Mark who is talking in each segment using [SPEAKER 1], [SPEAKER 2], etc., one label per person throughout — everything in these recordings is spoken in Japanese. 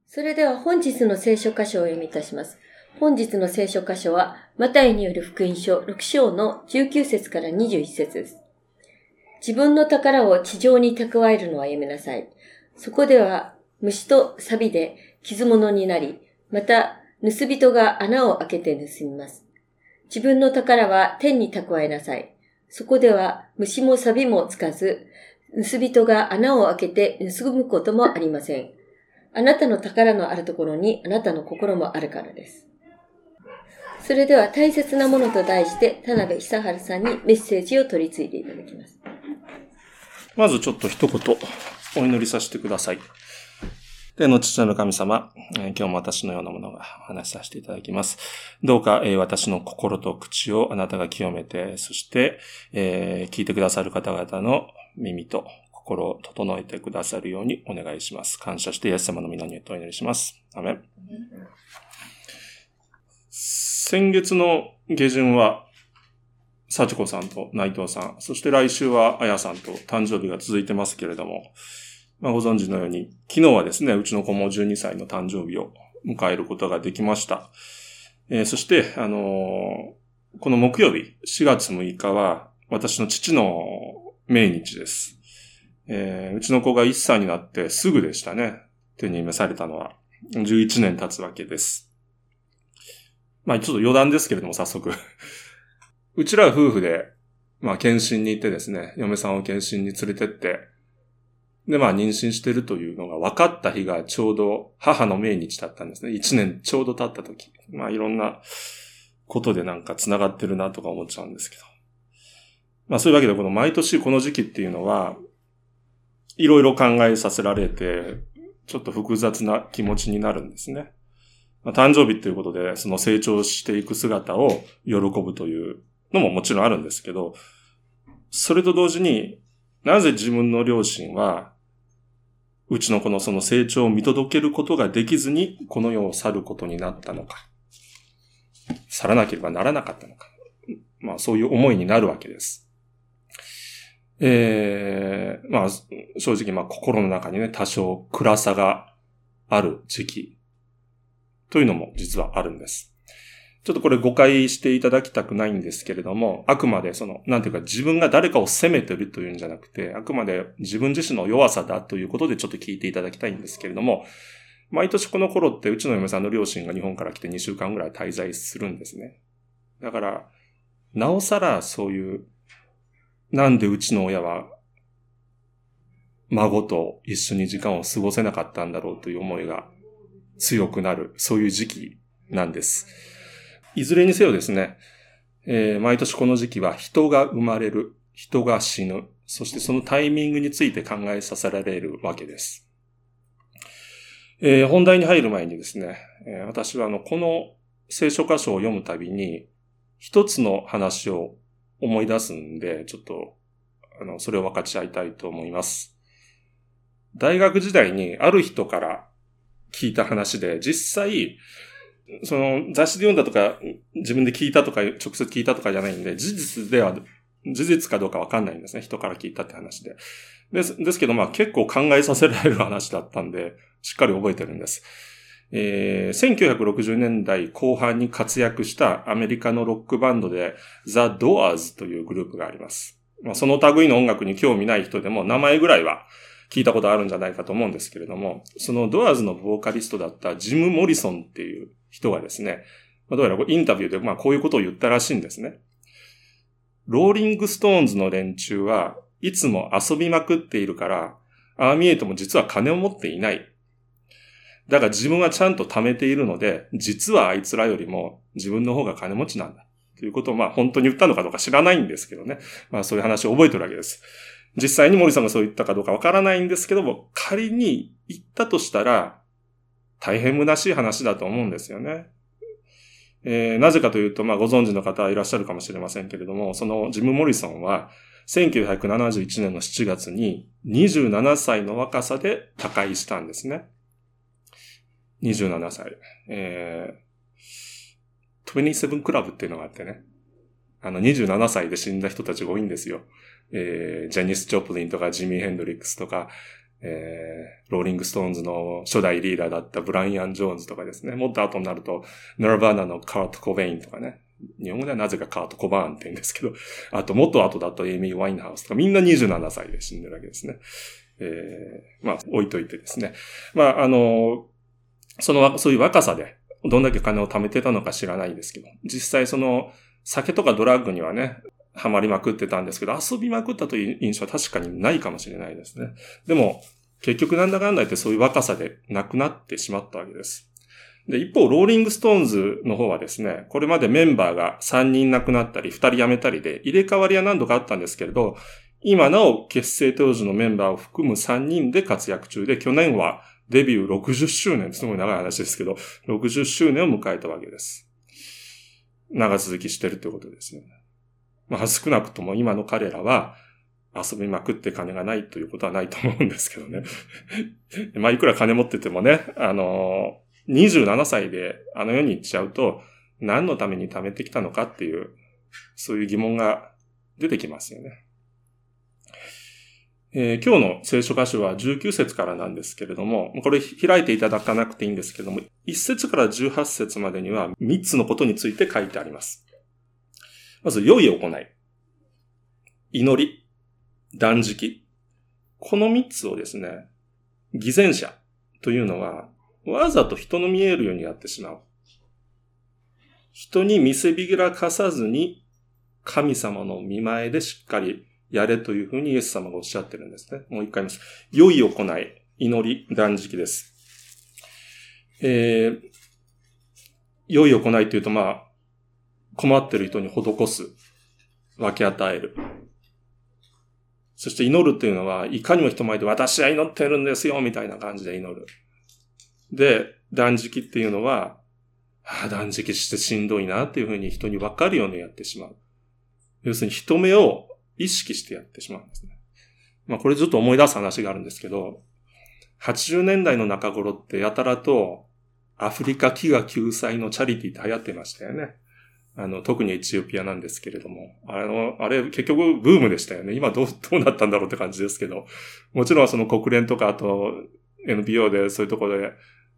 [SPEAKER 1] それでは本日の聖書箇所を読みいたします。本日の聖書箇所は、マタイによる福音書6章の19節から21節です。自分の宝を地上に蓄えるのはやめなさい。そこでは虫と錆で傷物になり、また盗人が穴を開けて盗みます。自分の宝は天に蓄えなさい。そこでは虫も錆もつかず、盗人が穴を開けて盗むこともありません。あなたの宝のあるところにあなたの心もあるからです。それでは大切なものと題して田辺久治さんにメッセージを取り継いでいただきます。
[SPEAKER 2] まずちょっと一言お祈りさせてください。天の父なる神様、今日も私のようなものがお話しさせていただきます。どうか、私の心と口をあなたが清めて、そして、聞いてくださる方々の耳と心を整えてくださるようにお願いします。感謝してイエス様の皆によってお祈りします。アメン。先月の下旬は、幸子さんと内藤さん、そして来週は彩さんと誕生日が続いてますけれども、ご存知のように、昨日はですね、うちの子も12歳の誕生日を迎えることができました。そして、この木曜日、4月6日は、私の父の命日です。うちの子が1歳になってすぐでしたね。手に召されたのは。11年経つわけです。ちょっと余談ですけれども、早速。うちら夫婦で、検診に行ってですね、嫁さんを検診に連れてって、で、妊娠してるというのが分かった日がちょうど母の命日だったんですね。1年ちょうど経った時。いろんなことで繋がってるなとか思っちゃうんですけど。そういうわけで、この毎年この時期っていうのは、いろいろ考えさせられて、ちょっと複雑な気持ちになるんですね。誕生日ということで、その成長していく姿を喜ぶというのももちろんあるんですけど、それと同時になぜ自分の両親は、うちの子のその成長を見届けることができずに、この世を去ることになったのか。去らなければならなかったのか。そういう思いになるわけです。正直心の中にね、多少暗さがある時期というのも実はあるんです。ちょっとこれ誤解していただきたくないんですけれども、あくまで自分が誰かを責めてるというんじゃなくて、あくまで自分自身の弱さだということでちょっと聞いていただきたいんですけれども、毎年この頃ってうちの嫁さんの両親が日本から来て2週間ぐらい滞在するんですね。だから、なおさらそういう、なんでうちの親は孫と一緒に時間を過ごせなかったんだろうという思いが強くなる、そういう時期なんです。いずれにせよですね、毎年この時期は人が生まれる、人が死ぬ、そしてそのタイミングについて考えさせられるわけです。本題に入る前にですね、私はこの聖書箇所を読むたびに一つの話を思い出すんで、ちょっとそれを分かち合いたいと思います。大学時代にある人から聞いた話で、実際その雑誌で読んだとか自分で聞いたとか直接聞いたとかじゃないんで、事実かどうかわかんないんですね。人から聞いたって話で。ですけど結構考えさせられる話だったんで、しっかり覚えてるんです。1960年代後半に活躍したアメリカのロックバンドで The Doors というグループがあります。その類の音楽に興味ない人でも名前ぐらいは聞いたことあるんじゃないかと思うんですけれども、そのドアーズのボーカリストだったジム・モリソンっていう人がですね、どうやらインタビューでこういうことを言ったらしいんですね。ローリングストーンズの連中はいつも遊びまくっているから、ああ見えても実は金を持っていない。だが自分はちゃんと貯めているので、実はあいつらよりも自分の方が金持ちなんだ。ということを本当に言ったのかどうか知らないんですけどね。そういう話を覚えてるわけです。実際に森さんがそう言ったかどうかわからないんですけども、仮に言ったとしたら、大変虚しい話だと思うんですよね。なぜかというと、ご存知の方はいらっしゃるかもしれませんけれども、そのジム・モリソンは、1971年の7月に27歳の若さで他界したんですね。27歳。27クラブっていうのがあってね。27歳で死んだ人たちが多いんですよ。ジャニス・ジョプリンとかジミー・ヘンドリックスとか、 ローリングストーンズの初代リーダーだったブライアン・ジョーンズとかですね。もっと後になると、ナルバーナのカート・コベインとかね。日本語ではなぜかカート・コバーンって言うんですけど、あと、もっと後だとエイミー・ワインハウスとか、みんな27歳で死んでるわけですね。置いといてですね。そういう若さで、どんだけ金を貯めてたのか知らないんですけど、実際酒とかドラッグにはね、ハマりまくってたんですけど、遊びまくったという印象は確かにないかもしれないですね。でも、結局なんだかんだ言ってそういう若さで亡くなってしまったわけです。で、一方、ローリングストーンズの方はですね、これまでメンバーが3人亡くなったり、2人辞めたりで、入れ替わりは何度かあったんですけれど、今なお結成当時のメンバーを含む3人で活躍中で、去年はデビュー60周年、すごい長い話ですけど、60周年を迎えたわけです。長続きしてるということですよね。少なくとも今の彼らは遊びまくって金がないということはないと思うんですけどね。いくら金持っててもね、27歳であの世に行っちゃうと、何のために貯めてきたのかっていう、そういう疑問が出てきますよね。今日の聖書箇所は19節からなんですけれども、これ開いていただかなくていいんですけれども、1節から18節までには3つのことについて書いてあります。まず、良い行い、祈り、断食。この3つをですね、偽善者というのは、わざと人の見えるようにやってしまう。人に見せびらかさずに、神様の見前でしっかりやれというふうにイエス様がおっしゃってるんですね。もう一回言います。良い行い、祈り、断食です。良い行いというと、困ってる人に施す、分け与える。そして祈るというのは、いかにも人前で私は祈ってるんですよ、みたいな感じで祈る。で、断食っていうのは、断食してしんどいなっていうふうに人に分かるようにやってしまう。要するに人目を意識してやってしまうんですね。これずっと思い出す話があるんですけど、80年代の中頃ってやたらとアフリカ飢餓救済のチャリティーって流行ってましたよね。特にエチオピアなんですけれども、あれ結局ブームでしたよね。今どうなったんだろうって感じですけど、もちろんその国連とかあと NPO でそういうところで、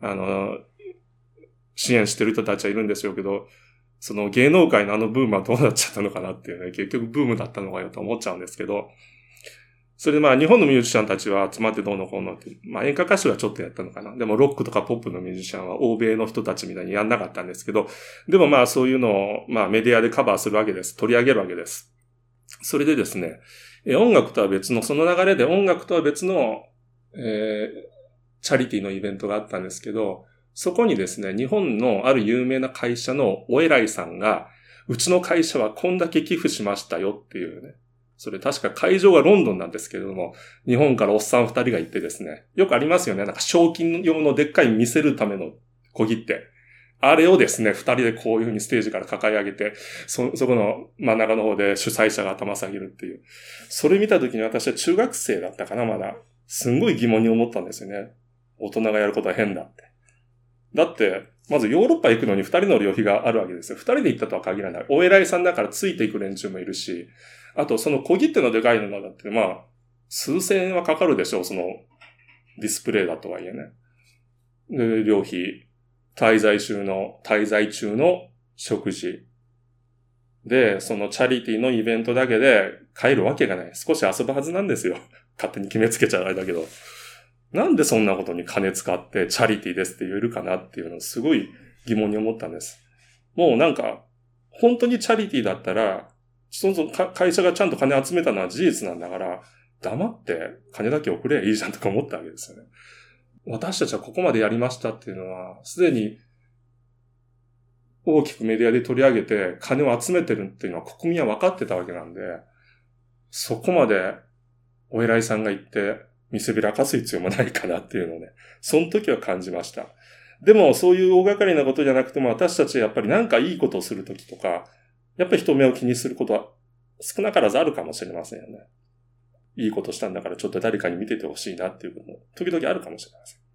[SPEAKER 2] 支援してる人たちはいるんでしょうけど、その芸能界のブームはどうなっちゃったのかなっていうね、結局ブームだったのかよと思っちゃうんですけど、それで日本のミュージシャンたちは集まってどうのこうのって、演歌歌手はちょっとやったのかな。でもロックとかポップのミュージシャンは欧米の人たちみたいにやんなかったんですけど、でもそういうのをメディアでカバーするわけです。取り上げるわけです。それでですね、音楽とは別の、その流れで音楽とは別の、チャリティーのイベントがあったんですけど、そこにですね、日本のある有名な会社のお偉いさんが、うちの会社はこんだけ寄付しましたよっていうね。それ確か会場がロンドンなんですけれども、日本からおっさん2人が行ってですね、よくありますよね。賞金用のでっかい見せるための小切手。あれをですね、2人でこういう風にステージから抱え上げて、そこの真ん中の方で主催者が頭下げるっていう。それ見た時に私は中学生だったかな、まだ。すんごい疑問に思ったんですよね。大人がやることは変だって。だって、まずヨーロッパ行くのに2人の旅費があるわけですよ。2人で行ったとは限らない。お偉いさんだからついていく連中もいるし、あとその小切手のでかいのだって、数千円はかかるでしょう。そのディスプレイだとはいえね。で、旅費、滞在中の食事。で、そのチャリティのイベントだけで帰るわけがない。少し遊ぶはずなんですよ。勝手に決めつけちゃあれだけど。なんでそんなことに金使ってチャリティですって言えるかなっていうのをすごい疑問に思ったんです。もう本当にチャリティだったら、会社がちゃんと金集めたのは事実なんだから、黙って金だけ送ればいいじゃんとか思ったわけですよね。私たちはここまでやりましたっていうのは、すでに大きくメディアで取り上げて金を集めてるっていうのは国民は分かってたわけなんで、そこまでお偉いさんが言って見せびらかす必要もないかなっていうのをね、その時は感じました。でもそういう大掛かりなことじゃなくても私たちはやっぱり何かいいことをするときとか、やっぱり人目を気にすることは少なからずあるかもしれませんよね。いいことしたんだからちょっと誰かに見ててほしいなっていうことも時々あるかもしれません。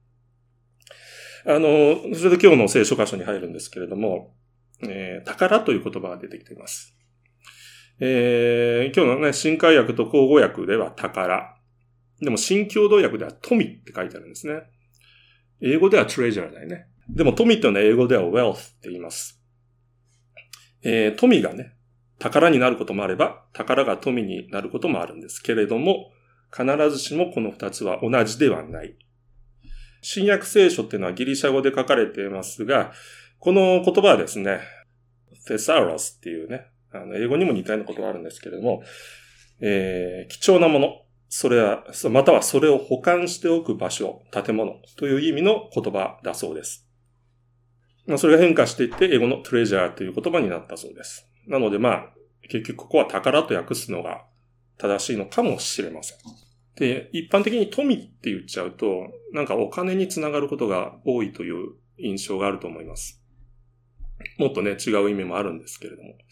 [SPEAKER 2] それで今日の聖書箇所に入るんですけれども、宝という言葉が出てきています。今日のね、新海訳と口語訳では宝。 でも新共同訳では富って書いてあるんですね。英語では treasure だよね。でも富っていうのは英語では wealth って言います。富がね、宝になることもあれば、宝が富になることもあるんですけれども、必ずしもこの二つは同じではない。新約聖書っていうのはギリシャ語で書かれていますが、この言葉はですね、テサロスっていうね、英語にも似たようなことがあるんですけれども、貴重なもの、またはそれを保管しておく場所、建物という意味の言葉だそうです。それが変化していって、英語のトレジャーという言葉になったそうです。なので結局ここは宝と訳すのが正しいのかもしれません。で、一般的に富って言っちゃうと、なんかお金につながることが多いという印象があると思います。もっとね、違う意味もあるんですけれども。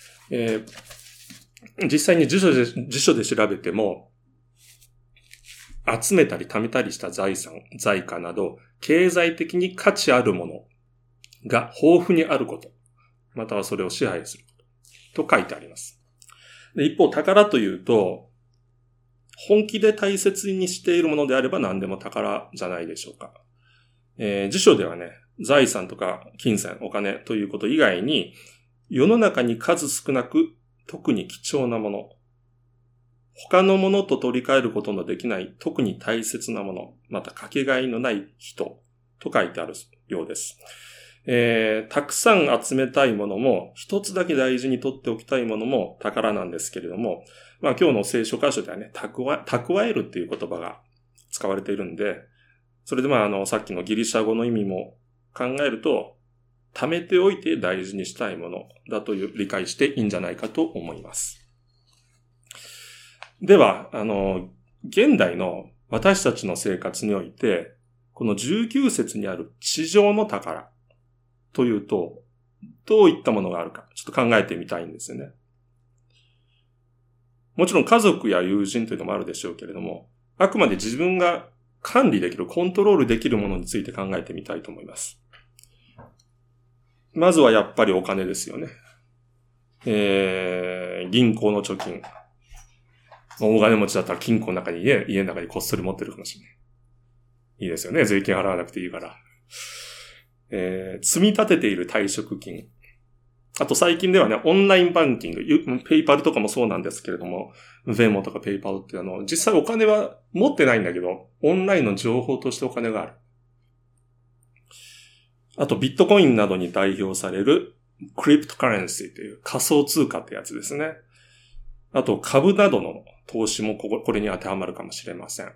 [SPEAKER 2] 実際に辞書で調べても、集めたり貯めたりした財産、財貨など、経済的に価値あるものが豊富にあること、またはそれを支配することと書いてあります。で、一方、宝というと、本気で大切にしているものであれば何でも宝じゃないでしょうか。辞書ではね、財産とか金銭、お金ということ以外に、世の中に数少なく特に貴重なもの、他のものと取り替えることのできない特に大切なもの、またかけがえのない人と書いてあるようです。たくさん集めたいものも、一つだけ大事に取っておきたいものも宝なんですけれども、今日の聖書箇所ではね、蓄えるっていう言葉が使われているんで、それでさっきのギリシャ語の意味も考えると、貯めておいて大事にしたいものだという理解していいんじゃないかと思います。では、現代の私たちの生活において、この19節にある地上の宝というと、どういったものがあるか、ちょっと考えてみたいんですよね。もちろん家族や友人というのもあるでしょうけれども、あくまで自分が管理できる、コントロールできるものについて考えてみたいと思います。まずはやっぱりお金ですよね。銀行の貯金。大金持ちだったら金庫の中に家の中にこっそり持ってるかもしれない。いいですよね。税金払わなくていいから。積み立てている退職金。あと最近ではね、オンラインバンキング、ペイパルとかもそうなんですけれども、ベモとかペイパルって実際お金は持ってないんだけど、オンラインの情報としてお金がある。あとビットコインなどに代表されるクリプトカレンシーという仮想通貨ってやつですね。あと株などの投資もこれに当てはまるかもしれません。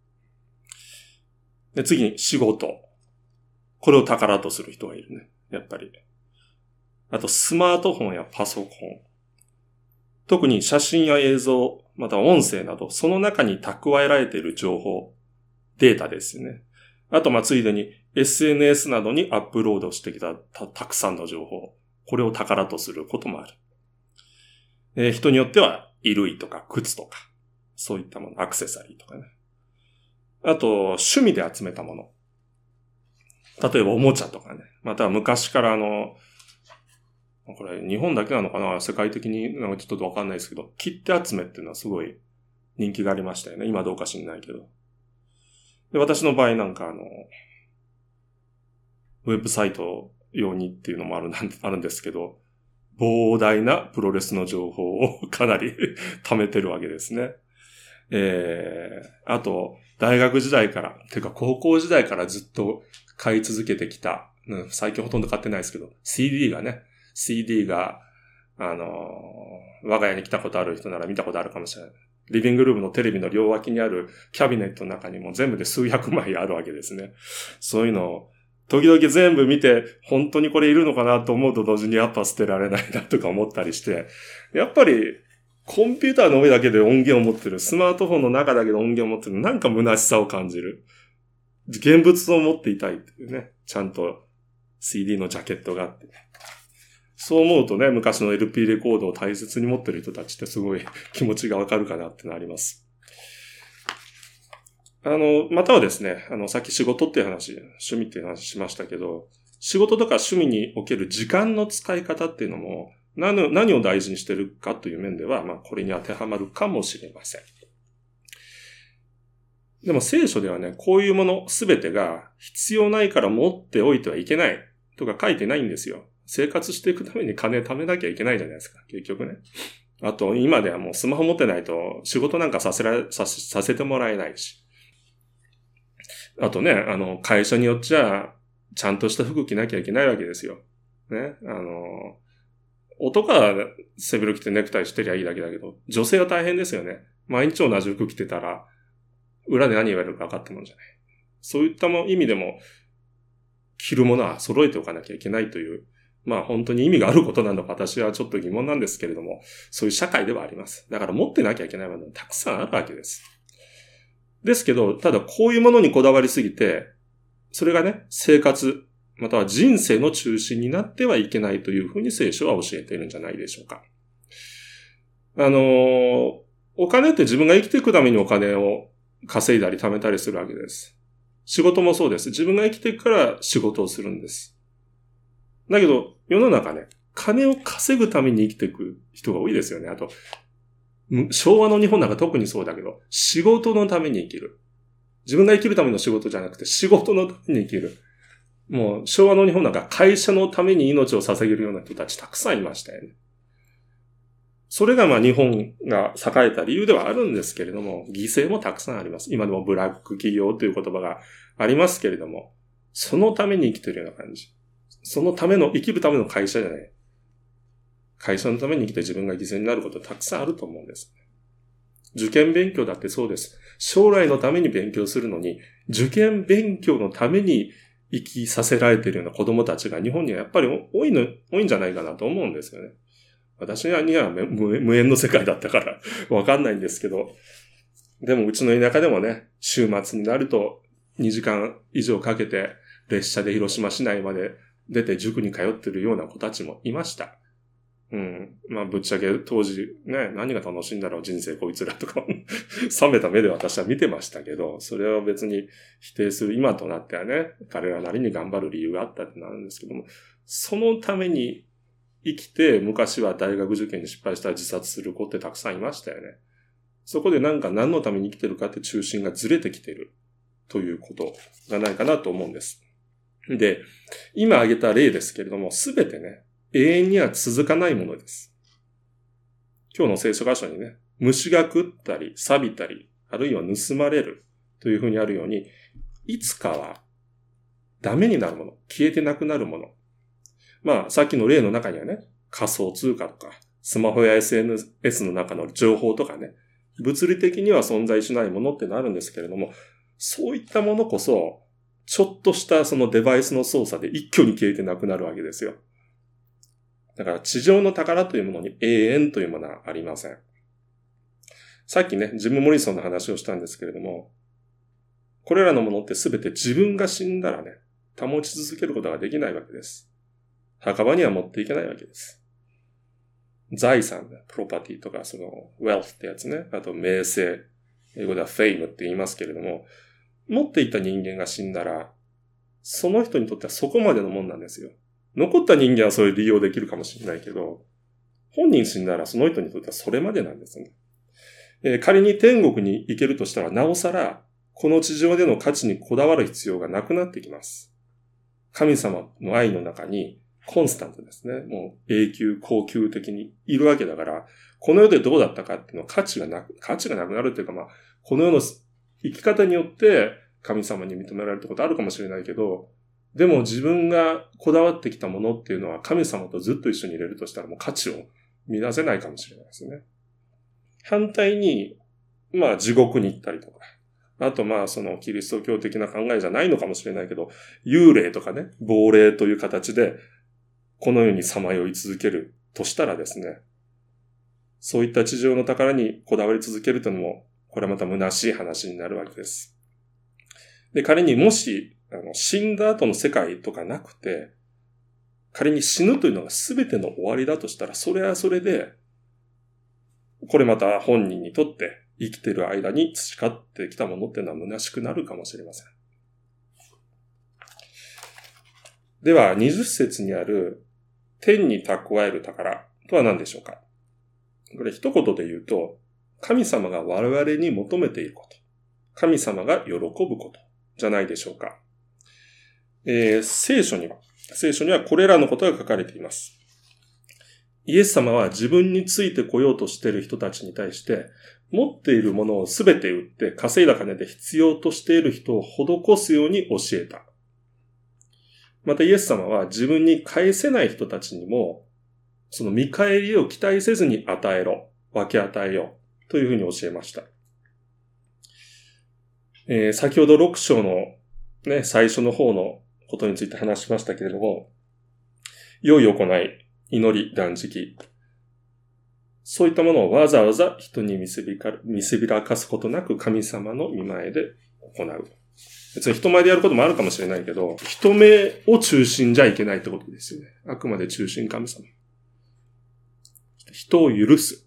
[SPEAKER 2] で、次に仕事。これを宝とする人がいるね。やっぱり。あとスマートフォンやパソコン。特に写真や映像、または音声など、その中に蓄えられている情報、データですよね。あと、ついでに SNS などにアップロードしてきたたくさんの情報。これを宝とすることもある。人によっては、衣類とか靴とか、そういったもの、アクセサリーとかね。あと、趣味で集めたもの。例えばおもちゃとかね。または昔からこれ日本だけなのかな、世界的にちょっとわかんないですけど、切手集めっていうのはすごい人気がありましたよね。今どうか知んないけど。で、私の場合ウェブサイト用にっていうのもあるんですけど、膨大なプロレスの情報をかなり貯めてるわけですね。あと、大学時代から、てか高校時代からずっと買い続けてきた、最近ほとんど買ってないですけど、CD が、我が家に来たことある人なら見たことあるかもしれない。リビングルームのテレビの両脇にあるキャビネットの中にも全部で数百枚あるわけですね。そういうのを、時々全部見て、本当にこれいるのかなと思うと同時にやっぱ捨てられないなとか思ったりして、やっぱりコンピューターの上だけで音源を持ってる、スマートフォンの中だけで音源を持ってる、なんか虚しさを感じる。現物を持っていたいっていうね、ちゃんと CD のジャケットがあって、ね。そう思うとね、昔の LP レコードを大切に持ってる人たちってすごい気持ちがわかるかなってのあります。またはですね、さっき仕事っていう話、趣味っていう話しましたけど、仕事とか趣味における時間の使い方っていうのも、何を大事にしてるかという面では、これに当てはまるかもしれません。 でも聖書ではね、こういうものすべてが必要ないから持っておいてはいけないとか書いてないんですよ。生活していくために金貯めなきゃいけないじゃないですか、結局ね。あと、今ではもうスマホ持ってないと仕事なんかさせてもらえないし。あとね、会社によっちゃ、ちゃんとした服着なきゃいけないわけですよ。ね。男は背広着てネクタイしてりゃいいだけだけど、女性は大変ですよね。毎日同じ服着てたら、裏で何言われるか分かったもんじゃない。そういった意味でも、着るものは揃えておかなきゃいけないという、まあ本当に意味があることなのか私はちょっと疑問なんですけれども、そういう社会ではあります。だから持ってなきゃいけないものがたくさんあるわけです。ですけど、ただこういうものにこだわりすぎて、それがね、生活、または人生の中心になってはいけないというふうに聖書は教えているんじゃないでしょうか。お金って自分が生きていくためにお金を稼いだり貯めたりするわけです。仕事もそうです。自分が生きていくから仕事をするんです。だけど、世の中ね、金を稼ぐために生きていく人が多いですよね。あと、昭和の日本なんか特にそうだけど、仕事のために生きる。自分が生きるための仕事じゃなくて仕事のために生きる。もう昭和の日本なんか会社のために命を捧げるような人たちたくさんいましたよね。それがまあ日本が栄えた理由ではあるんですけれども、犠牲もたくさんあります。今でもブラック企業という言葉がありますけれども、そのために生きているような感じ。そのための、生きるための会社じゃない。会社のために生きて自分が犠牲になることたくさんあると思うんです。受験勉強だってそうです。将来のために勉強するのに、受験勉強のために生きさせられているような子供たちが日本にはやっぱり多いんじゃないかなと思うんですよね。私には無縁の世界だったからわかんないんですけど、でもうちの田舎でもね、週末になると2時間以上かけて列車で広島市内まで出て塾に通ってるような子たちもいました。まあぶっちゃけ当時ね、何が楽しいんだろう人生こいつらとか冷めた目で私は見てましたけど、それは別に否定する今となってはね、彼らなりに頑張る理由があったってなるんですけども、そのために生きて昔は大学受験に失敗したら自殺する子ってたくさんいましたよね。そこで何のために生きてるかって中心がずれてきてるということがないかなと思うんです。で、今挙げた例ですけれども、すべてね、永遠には続かないものです。今日の聖書箇所にね、虫が食ったり、錆びたり、あるいは盗まれるというふうにあるように、いつかはダメになるもの、消えてなくなるもの。まあ、さっきの例の中にはね、仮想通貨とか、スマホや SNS の中の情報とかね、物理的には存在しないものってのあるんですけれども、そういったものこそ、ちょっとしたそのデバイスの操作で一挙に消えてなくなるわけですよ。だから地上の宝というものに永遠というものはありません。さっきね、ジム・モリソンの話をしたんですけれども、これらのものってすべて自分が死んだらね、保ち続けることができないわけです。墓場には持っていけないわけです。財産、プロパティとか、その、wealth ってやつね。あと、名声。英語では fame って言いますけれども、持っていた人間が死んだら、その人にとってはそこまでのもんなんですよ。残った人間はそれ利用できるかもしれないけど、本人死んだらその人にとってはそれまでなんですね。仮に天国に行けるとしたら、なおさら、この地上での価値にこだわる必要がなくなってきます。神様の愛の中に、コンスタントですね。もう永久、恒久的にいるわけだから、この世でどうだったかっていうのは価値がなくなるっていうか、まあ、この世の生き方によって神様に認められるってことあるかもしれないけど、でも自分がこだわってきたものっていうのは神様とずっと一緒にいれるとしたらもう価値を乱せないかもしれないですね。反対に、まあ地獄に行ったりとか、あとまあそのキリスト教的な考えじゃないのかもしれないけど、幽霊とかね、亡霊という形でこの世にさまよい続けるとしたらですね、そういった地上の宝にこだわり続けるというのも、これはまた虚しい話になるわけです。で、仮にもし、死んだ後の世界とかなくて、仮に死ぬというのが全ての終わりだとしたら、それはそれで、これまた本人にとって生きている間に培ってきたものっていうのは虚しくなるかもしれません。では、20節にある天に蓄える宝とは何でしょうか。これ一言で言うと、神様が我々に求めていること。 神様が喜ぶことじゃないでしょうか。聖書にはこれらのことが書かれています。イエス様は自分についてこようとしている人たちに対して、持っているものをすべて売って稼いだ金で必要としている人を施すように教えた。またイエス様は自分に返せない人たちにも、その見返りを期待せずに与えろ、分け与えようというふうに教えました。先ほど6章のね、最初の方のことについて話しましたけれども、良い行い、祈り、断食、そういったものをわざわざ人に見せびらかすことなく神様の御前で行う。別に人前でやることもあるかもしれないけど、人目を中心じゃいけないってことですよね。あくまで中心神様。人を許す。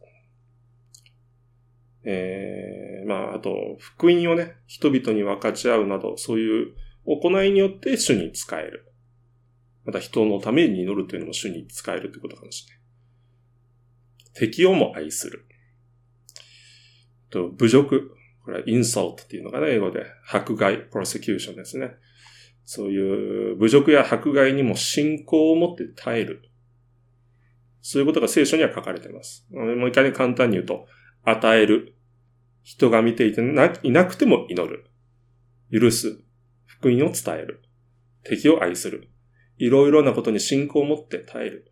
[SPEAKER 2] あと、福音をね、人々に分かち合うなど、そういう行いによって主に仕える。また人のために祈るというのも主に仕えるということかもしれない。敵をも愛する。と、侮辱。これは insult っていうのかな、英語で。迫害、persecution ですね。そういう侮辱や迫害にも信仰を持って耐える。そういうことが聖書には書かれています。もう一回簡単に言うと、与える。人が見ていなくても祈る。許す。福音を伝える。敵を愛する。いろいろなことに信仰を持って耐える。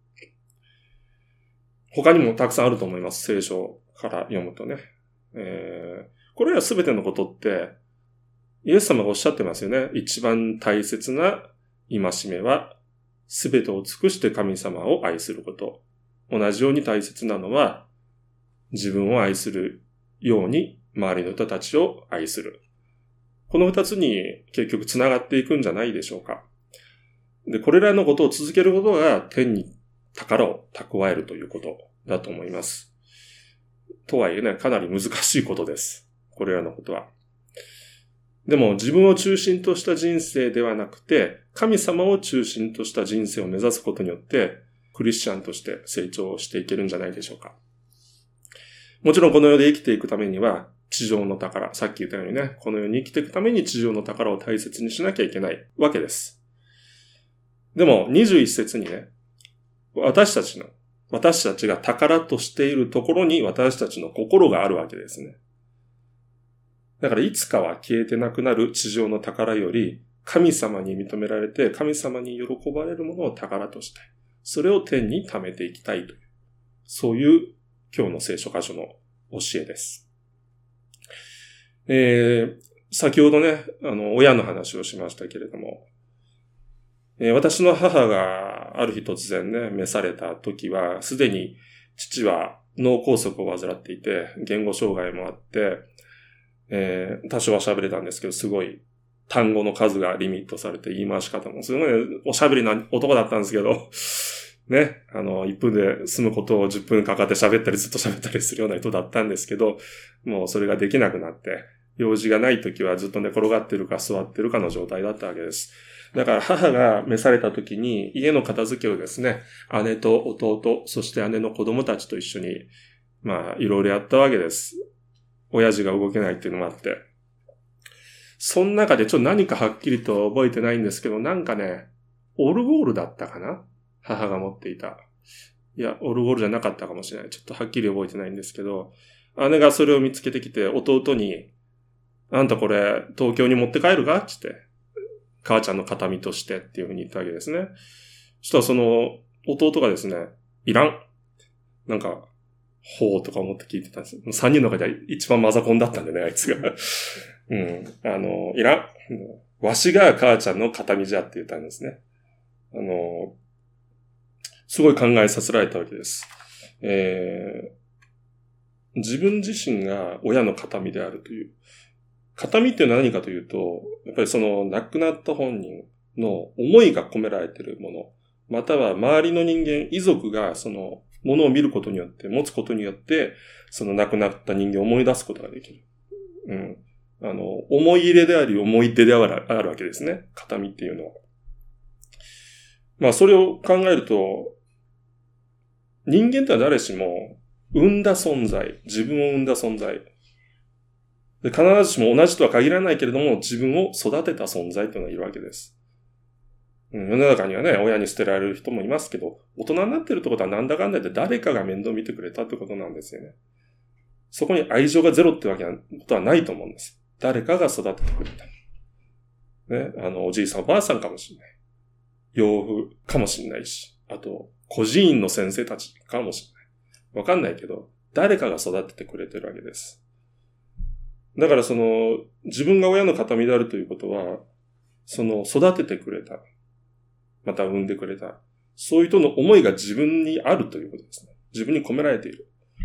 [SPEAKER 2] 他にもたくさんあると思います。聖書から読むとね。これらすべてのことって、イエス様がおっしゃってますよね。一番大切な戒めは、すべてを尽くして神様を愛すること。同じように大切なのは、自分を愛するように周りの人たちを愛する。この二つに結局つながっていくんじゃないでしょうか。で、これらのことを続けることが天に宝を蓄えるということだと思います。とはいえね、かなり難しいことです。これらのことは。でも自分を中心とした人生ではなくて、神様を中心とした人生を目指すことによって、クリスチャンとして成長していけるんじゃないでしょうか。もちろんこの世で生きていくためには、地上の宝、さっき言ったようにね、この世に生きていくために地上の宝を大切にしなきゃいけないわけです。でも21節にね、私たちが宝としているところに私たちの心があるわけですね。だからいつかは消えてなくなる地上の宝より、神様に認められて、神様に喜ばれるものを宝としたい。それを天に貯めていきたいという、そういう今日の聖書箇所の教えです。先ほどね、親の話をしましたけれども、私の母がある日突然ね、召された時は、すでに父は脳梗塞を患っていて、言語障害もあって、多少は喋れたんですけど、すごい単語の数がリミットされて、言い回し方もすごいおしゃべりな男だったんですけど、ね、1分で済むことを10分かかって喋ったりずっと喋ったりするような人だったんですけど、もうそれができなくなって、用事がない時はずっと寝転がってるか座ってるかの状態だったわけです。だから母が召された時に家の片付けをですね、姉と弟、そして姉の子供たちと一緒に、いろいろやったわけです。親父が動けないっていうのもあって。その中でちょっと何かはっきりと覚えてないんですけど、なんかね、オルゴールだったかな？母が持っていた。いや、オルゴールじゃなかったかもしれない。ちょっとはっきり覚えてないんですけど、姉がそれを見つけてきて、弟に、あんたこれ、東京に持って帰るかって言って、母ちゃんの形見としてっていうふうに言ったわけですね。そしたらその、弟がですね、いらん。なんか、ほうとか思って聞いてたんですよ。3人の中で一番マザコンだったんでね、あいつが。いらん。わしが母ちゃんの形見じゃって言ったんですね。すごい考えさせられたわけです。自分自身が親の形見であるという。形見っていうのは何かというと、やっぱりその亡くなった本人の思いが込められているもの、または周りの人間、遺族がそのものを見ることによって、持つことによって、その亡くなった人間を思い出すことができる。思い入れであり思い出であるわけですね。形見っていうのは。それを考えると、人間とは誰しも生んだ存在、自分を生んだ存在。 で、必ずしも同じとは限らないけれども、自分を育てた存在というのがいるわけです。世の中にはね、親に捨てられる人もいますけど、大人になってるってことはなんだかんだで誰かが面倒見てくれたってことなんですよね。そこに愛情がゼロってわけなことはないと思うんです。誰かが育ててくれた。ね、おじいさんおばあさんかもしれない。養父かもしれないし、あと、孤児院の先生たちかもしれない。わかんないけど、誰かが育ててくれてるわけです。だから自分が親の形見であるということは、育ててくれた。また産んでくれた。そういう人の思いが自分にあるということですね。自分に込められている。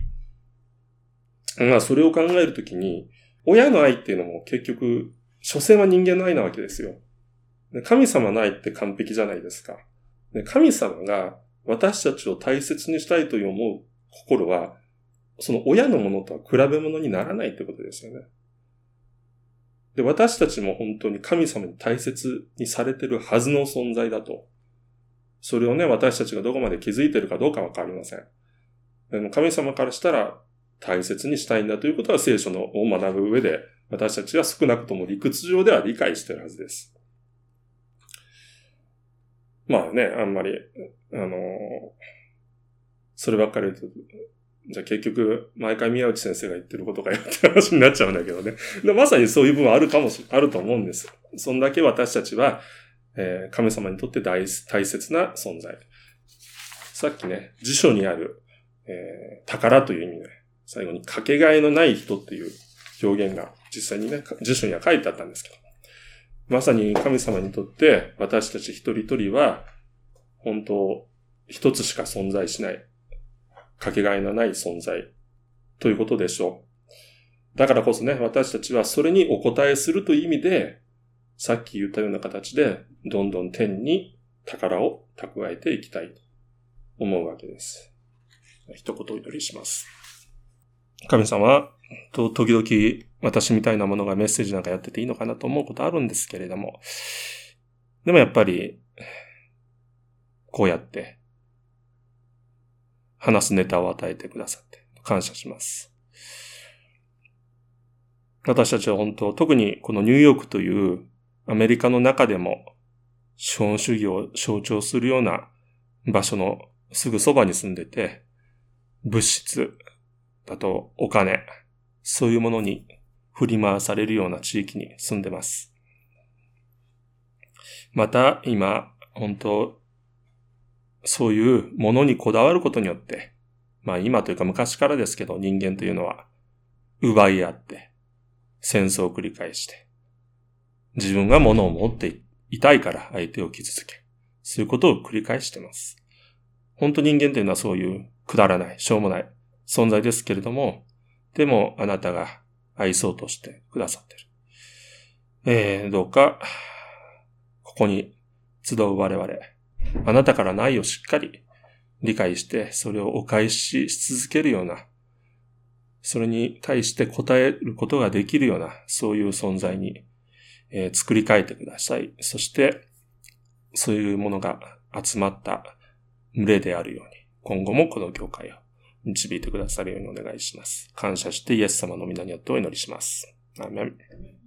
[SPEAKER 2] まあ、それを考えるときに、親の愛っていうのも結局、所詮は人間の愛なわけですよ。神様の愛って完璧じゃないですか。神様が私たちを大切にしたいという思う心は、その親のものとは比べ物にならないってことですよね。で、私たちも本当に神様に大切にされてるはずの存在だと。それをね、私たちがどこまで気づいてるかどうかわかりません。でも神様からしたら大切にしたいんだということは聖書を学ぶ上で、私たちは少なくとも理屈上では理解してるはずです。まあね、あんまり、そればっかり言うと、じゃあ結局、毎回宮内先生が言ってることがやって話になっちゃうんだけどね。でまさにそういう部分はあると思うんです。そんだけ私たちは、神様にとって大切な存在。さっきね、辞書にある、宝という意味で、最後にかけがえのない人っていう表現が実際にね、辞書には書いてあったんですけど、まさに神様にとって私たち一人一人は、本当、一つしか存在しない。かけがえのない存在ということでしょう。だからこそね、私たちはそれにお答えするという意味で、さっき言ったような形で、どんどん天に宝を蓄えていきたいと思うわけです。一言お祈りします。神様、時々私みたいなものがメッセージなんかやってていいのかなと思うことあるんですけれども、でもやっぱり、こうやって、話すネタを与えてくださって感謝します。私たちは本当、特にこのニューヨークというアメリカの中でも資本主義を象徴するような場所のすぐそばに住んでて、物質だとお金、そういうものに振り回されるような地域に住んでます。また今、本当、そういうものにこだわることによって、まあ今というか昔からですけど、人間というのは奪い合って、戦争を繰り返して、自分が物を持っていたいから相手を傷つけ、そういうことを繰り返しています。本当人間というのはそういうくだらない、しょうもない存在ですけれども、でもあなたが愛そうとしてくださっている。どうか、ここに集う我々、あなたからの愛をしっかり理解して、それをお返しし続けるような、それに対して応えることができるような、そういう存在に、作り変えてください。そして、そういうものが集まった群れであるように、今後もこの教会を導いてくださるようにお願いします。感謝してイエス様の皆によってお祈りします。アーメン。